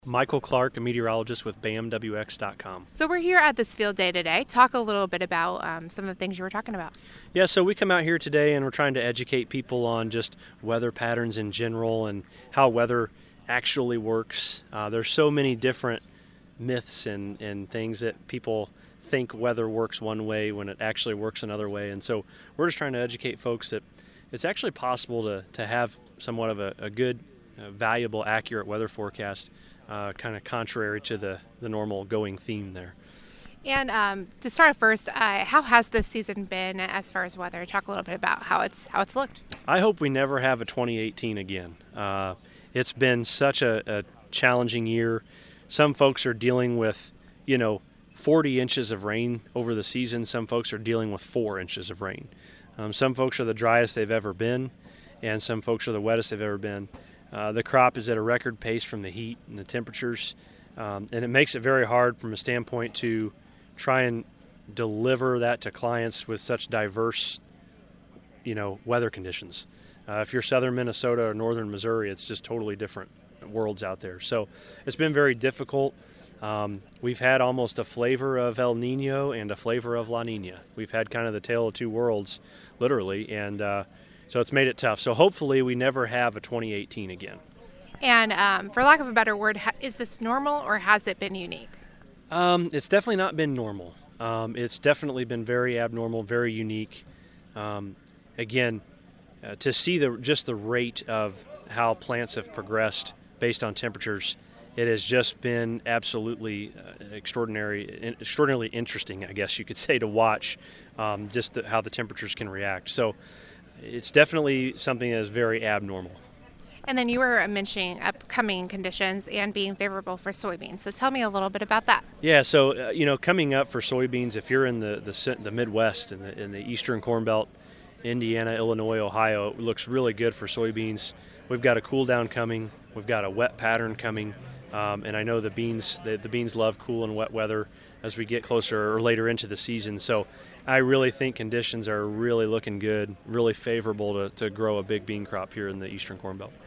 Michael Clark, a meteorologist with BAMWX.com. So we're here at this field day today. Talk a little bit about some of the things you were talking about. Yeah, so we come out here today and we're trying to educate people on just weather patterns in general and how weather actually works. There's so many different myths and things that people think weather works one way when it actually works another way. And so we're just trying to educate folks that it's actually possible to have somewhat of a good, valuable, accurate weather forecast, kind of contrary to the normal going theme there. And to start first, how has this season been as far as weather? Talk a little bit about how it's looked. I hope we never have a 2018 again. It's been such a challenging year. Some folks are dealing with, 40 inches of rain over the season. Some folks are dealing with 4 inches of rain. Some folks are the driest they've ever been, and some folks are the wettest they've ever been. The crop is at a record pace from the heat and the temperatures, and it makes it very hard from a standpoint to try and deliver that to clients with such diverse, weather conditions. If you're southern Minnesota or northern Missouri, it's just totally different worlds out there. So it's been very difficult. We've had almost a flavor of El Nino and a flavor of La Nina. We've had kind of the tale of two worlds, literally, and so it's made it tough. So hopefully we never have a 2018 again. And for lack of a better word, is this normal or has it been unique? It's definitely not been normal. It's definitely been very abnormal, very unique. Again, to see the rate of how plants have progressed based on temperatures, it has just been absolutely extraordinarily interesting, I guess you could say, to watch just how the temperatures can react. So it's definitely something that is very abnormal. And then you were mentioning upcoming conditions and being favorable for soybeans. So tell me a little bit about that. Yeah, so coming up for soybeans, if you're in the Midwest and in the Eastern Corn Belt, Indiana, Illinois, Ohio, it looks really good for soybeans. We've got a cool down coming. We've got a wet pattern coming. And I know the beans love cool and wet weather as we get closer or later into the season. So I really think conditions are really looking good, really favorable to grow a big bean crop here in the Eastern Corn Belt.